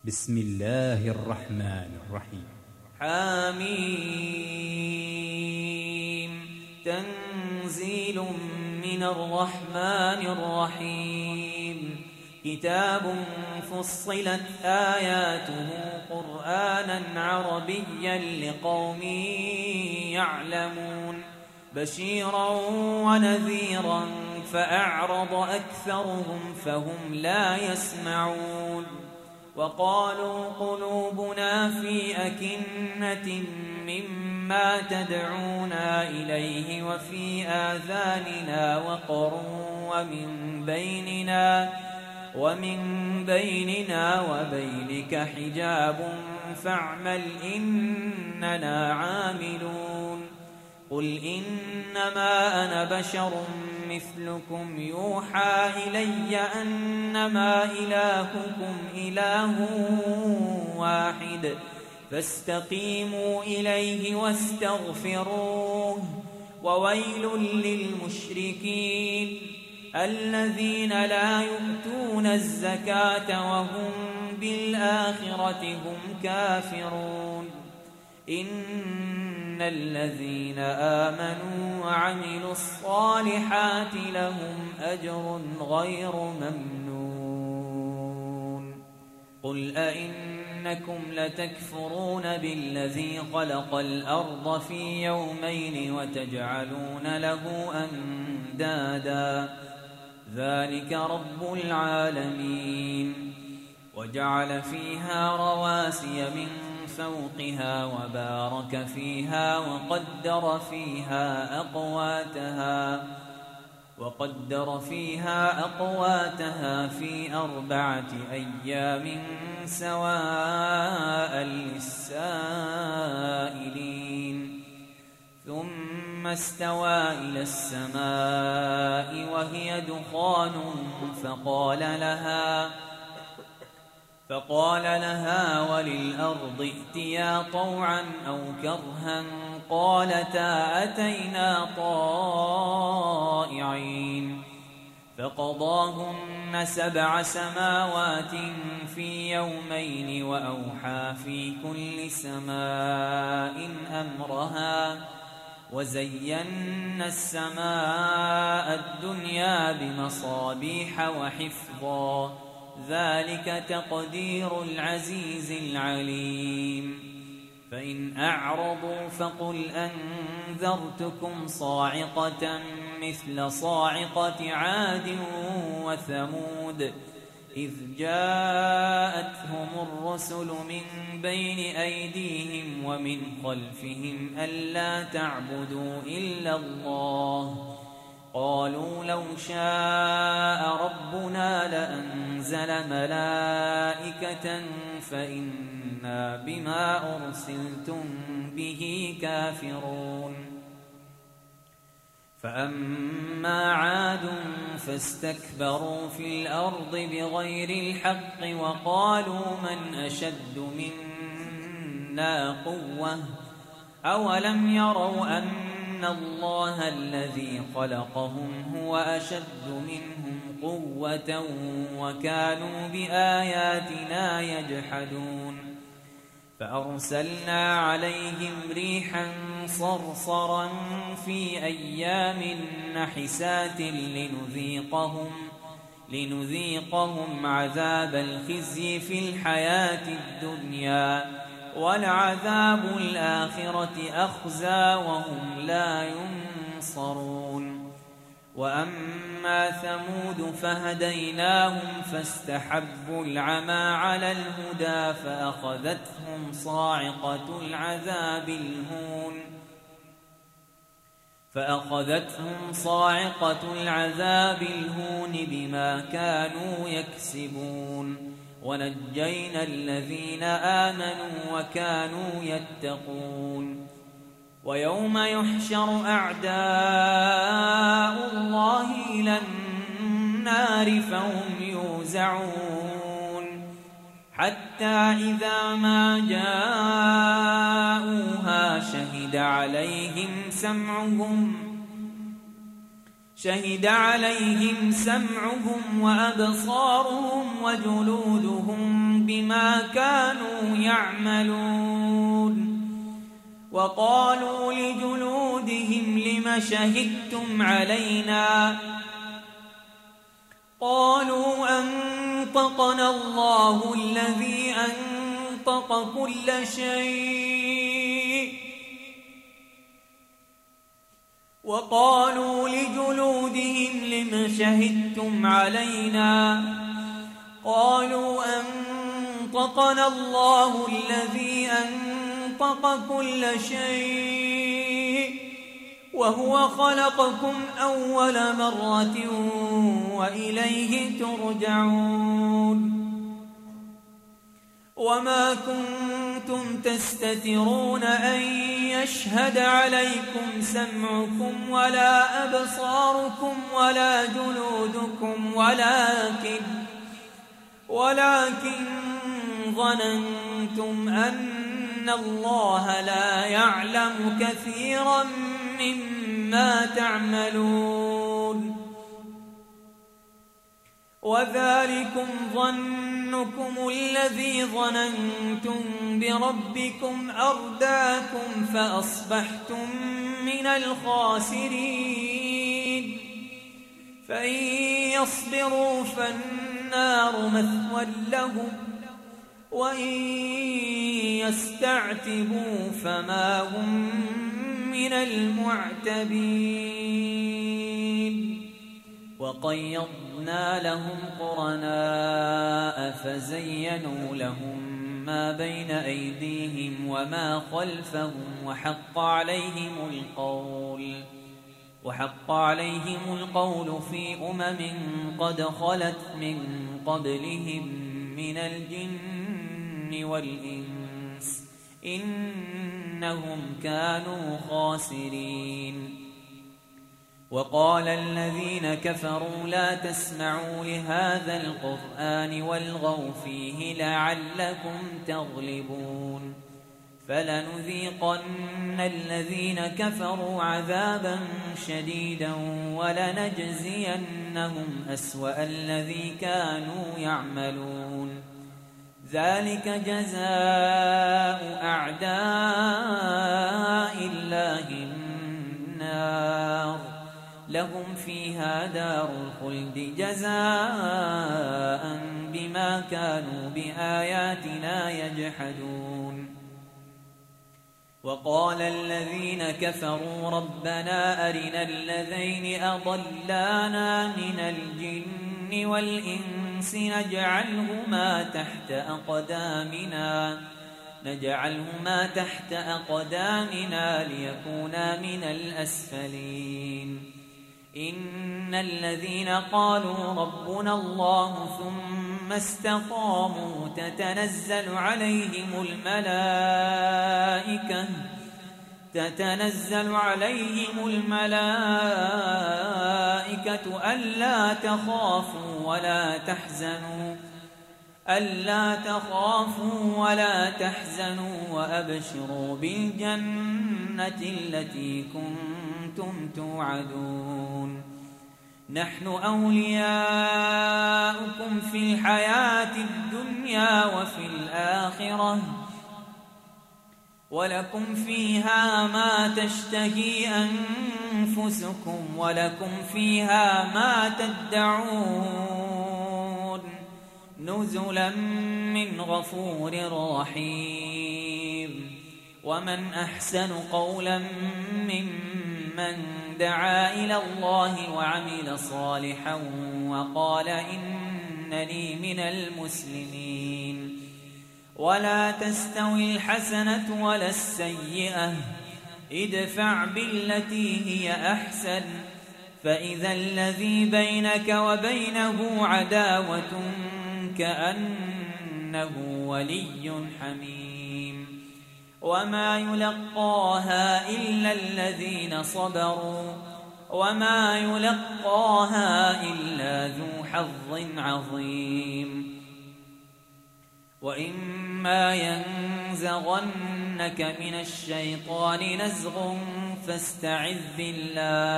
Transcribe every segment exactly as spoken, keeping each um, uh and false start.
بسم الله الرحمن الرحيم. حميم تنزيل من الرحمن الرحيم. كتاب فصلت آياته قرآنا عربيا لقوم يعلمون بشيرا ونذيرا فأعرض أكثرهم فهم لا يسمعون. وقالوا قلوبنا في أكنة مما تدعونا إليه وفي آذاننا وقر ومن بيننا ومن بيننا وبينك حجاب فاعمل إننا عاملون. قل إنما أنا بشر مثلكم يوحى إلي أنما إلهكم إله واحد فاستقيموا إليه واستغفروه. وويل للمشركين الذين لا يؤتون الزكاة وهم بالآخرة هم كافرون. إن الذين آمنوا وعملوا الصالحات لهم أجر غير ممنون. قل أئنكم لتكفرون بالذي خلق الأرض في يومين وتجعلون له أندادا ذلك رب العالمين. وجعل فيها رواسي من فوقها وبارك فيها وقدر فيها أقواتها وقدر فيها أقواتها في أربعة أيام سواء للسائلين. ثم استوى إلى السماء وهي دخان فقال لها فقال لها وللأرض ائتيا طوعا أو كرها قالتا أتينا طائعين. فقضاهن سبع سماوات في يومين وأوحى في كل سماء أمرها وزينا السماء الدنيا بمصابيح وحفظا ذلك تقدير العزيز العليم. فإن أعرضوا فقل أنذرتكم صاعقة مثل صاعقة عاد وثمود إذ جاءتهم الرسل من بين أيديهم ومن خلفهم ألا تعبدوا إلا الله قالوا لو شاء ربنا لأنزل ملائكة فإنا بما أرسلتم به كافرون. فأما عاد فاستكبروا في الأرض بغير الحق وقالوا من أشد منا قوة أولم يروا أن إن الله الذي خلقهم هو أشد منهم قوة وكانوا بآياتنا يجحدون. فأرسلنا عليهم ريحا صرصرا في أيام نحسات لنذيقهم لنذيقهم عذاب الخزي في الحياة الدنيا ولعذاب الآخرة أخزى وهم لا ينصرون. وأما ثمود فهديناهم فاستحبوا العمى على الهدى فأخذتهم صاعقة العذاب الهون فأخذتهم صاعقة العذاب الهون بما كانوا يكسبون. ونجينا الذين آمنوا وكانوا يتقون. ويوم يحشر أعداء الله إلى النار فهم يوزعون حتى إذا ما جاءوها شهد عليهم سمعهم شهد عليهم سمعهم وأبصارهم وجلودهم بما كانوا يعملون وقالوا لجلودهم لم شهدتم علينا قالوا أنطقنا الله الذي أنطق كل شيء وقالوا لجلودهم لم شهدتم علينا قالوا أنطقنا الله الذي أنطق كل شيء وهو خلقكم أول مرة وإليه ترجعون وما كنتم تستترون أن يشهد عليكم سمعكم ولا أبصاركم ولا جلودكم ولكن ولكن ظننتم أن الله لا يعلم كثيرا مما تعملون وذلكم ظنكم الذي ظننتم بربكم أرداكم فأصبحتم من الخاسرين فإن يصبروا فالنار مثوى لهم وإن يستعتبوا فما هم من المعتبين وقيضنا لهم قرناء فزينوا لهم ما بين أيديهم وما خلفهم وحق عليهم القول وحق عليهم القول في أمم قد خلت من قبلهم من الجن والإنس إنهم كانوا خاسرين وقال الذين كفروا لا تسمعوا لهذا القرآن والغوا فيه لعلكم تغلبون فلنذيقن الذين كفروا عذابا شديدا ولنجزينهم أسوأ الذي كانوا يعملون ذلك جزاء أعداء الله النار لهم فيها دار الخلد جزاء بما كانوا بآياتنا يجحدون وقال الذين كفروا ربنا أرنا الذين أضلانا من الجن والإنس نجعلهما تحت أقدامنا نجعلهما تحت أقدامنا ليكونا من الأسفلين إن الذين قالوا ربنا الله ثم استقاموا تتنزل عليهم الملائكة تتنزل عليهم الملائكة ألا تخافوا ولا تحزنوا ألا تخافوا ولا تحزنوا وأبشروا بالجنة التي كنتم توعدون نحن أولياؤكم في الحياة الدنيا وفي الآخرة ولكم فيها ما تشتهي أنفسكم ولكم فيها ما تدعون نزلا من غفور رحيم ومن أحسن قولا ممن دعا إلى الله وعمل صالحا وقال إنني من المسلمين ولا تستوي الحسنة ولا السيئة ادفع بالتي هي أحسن فإذا الذي بينك وبينه عداوة كأنه ولي حميم وما يلقاها إلا الذين صبروا وما يلقاها إلا ذو حظ عظيم وإما ينزغنك من الشيطان نزغ فاستعذ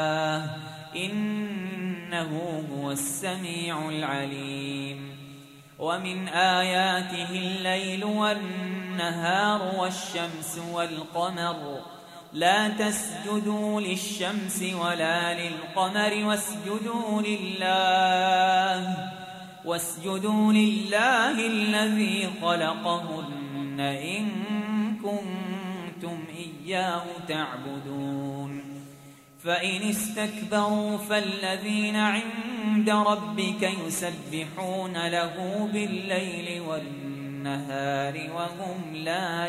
بالله إنه هو السميع العليم ومن آياته الليل والنهار والشمس والقمر لا تسجدوا للشمس ولا للقمر واسجدوا لله واسجدوا لله الذي خلقهن إن كنتم إياه تعبدون فإن استكبروا فالذين عند ربك يسبحون له بالليل والنهار وهم لا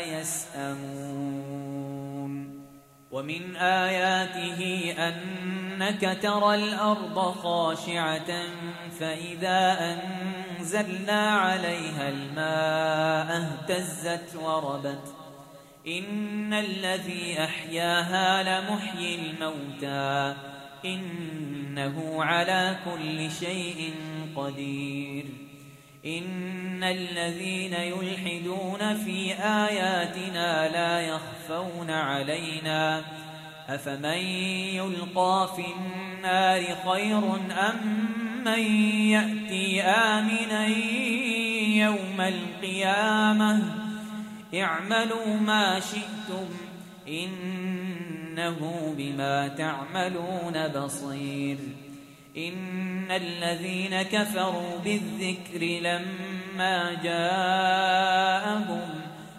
يسأمون ومن آياته أنك ترى الأرض خاشعة فإذا أنزلنا عليها الماء اهتزت وربت إن الذي أحياها لمحيي الموتى إنه على كل شيء قدير إن الذين يلحدون في آياتنا لا يخفون علينا أفمن يلقى في النار خير أم من يأتي آمنا يوم القيامة اعملوا ما شئتم إنه بما تعملون بصير إن الذين كفروا بالذكر لما جاءهم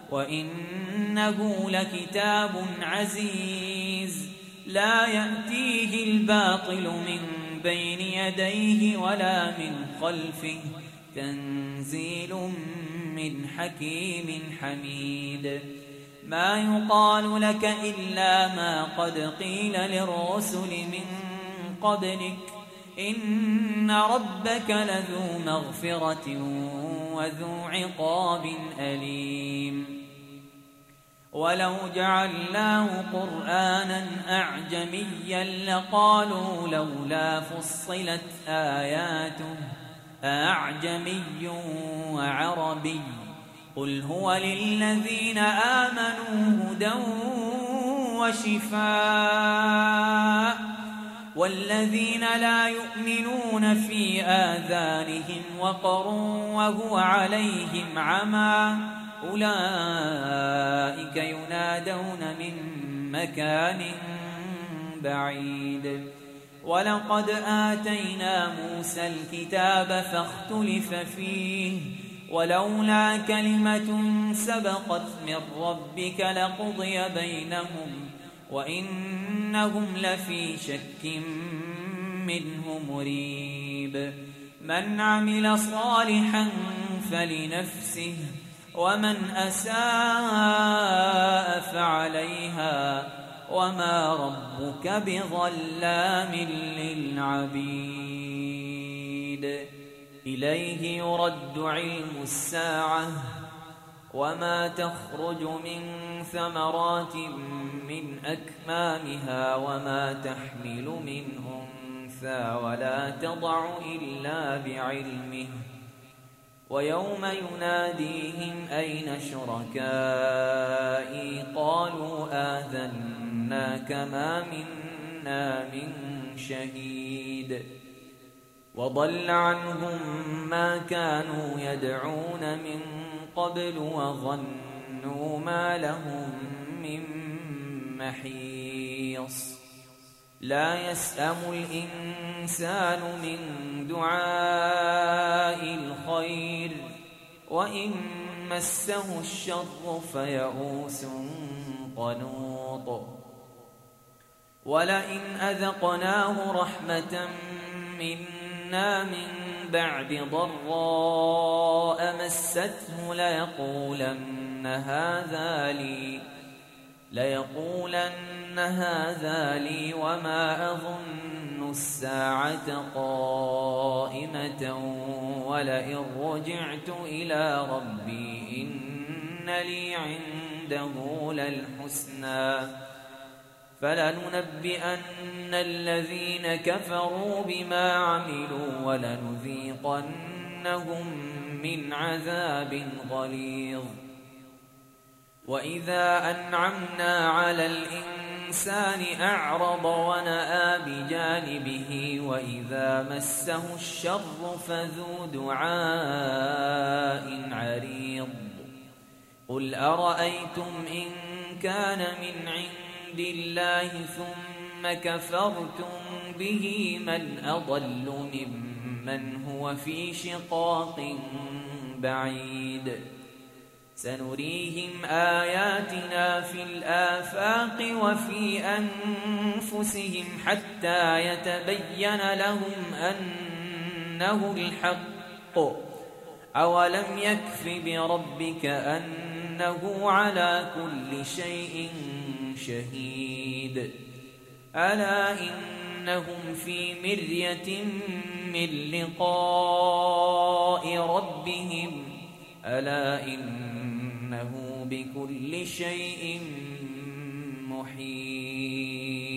وإنه لكتاب عزيز لا يأتيه الباطل من بين يديه ولا من خلفه تنزيل من حكيم حميد ما يقال لك إلا ما قد قيل للرسل من قبلك إن ربك لذو مغفرة وذو عقاب أليم ولو جعلناه قرآنا أعجميا لقالوا لولا فصلت آياته أعجمي وعربي قل هو للذين آمنوا هدى وشفاء والذين لا يؤمنون في آذانهم وقر وهو عليهم عمى أولئك ينادون من مكان بعيد ولقد آتينا موسى الكتاب فاختلف فيه ولولا كلمة سبقت من ربك لقضي بينهم وإنهم لفي شك منه مريب من عمل صالحا فلنفسه ومن أساء فعليها وما ربك بظلام للعبيد إليه يرد علم الساعة وما تخرج من ثمرات من أكمامها وما تحمل من أنثى ولا تضع إلا بعلمه ويوم يناديهم أين شركائي قالوا آذناك ما منا من شهيد وضل عنهم ما كانوا يدعون من قبل وظنوا ما لهم من محيص لا يسأم الإنسان من دعاء الخير وإن مسه الشر فيئوس قنوط ولئن أذقناه رحمة منا من بعد ضراء مسته ليقولن هذا لي ليقولن هذا لي وما أظن الساعة قائمة ولئن رجعت إلى ربي إن لي عنده للحسنى فلننبئن الذين كفروا بما عملوا ولنذيقنهم من عذاب غليظ وإذا أنعمنا على الإنسان الإنسان أعرض ونأى بجانبه وإذا مسه الشر فذو دعاء عريض قل أرأيتم إن كان من عند الله ثم كفرتم به من أضل ممن هو في شقاق بعيد سنريهم آياتنا في الآفاق وفي أنفسهم حتى يتبين لهم أنه الحق أولم يكف بربك أنه على كل شيء شهيد ألا إنهم في مرية من لقاء ربهم ألا إنه بكل شيء محيط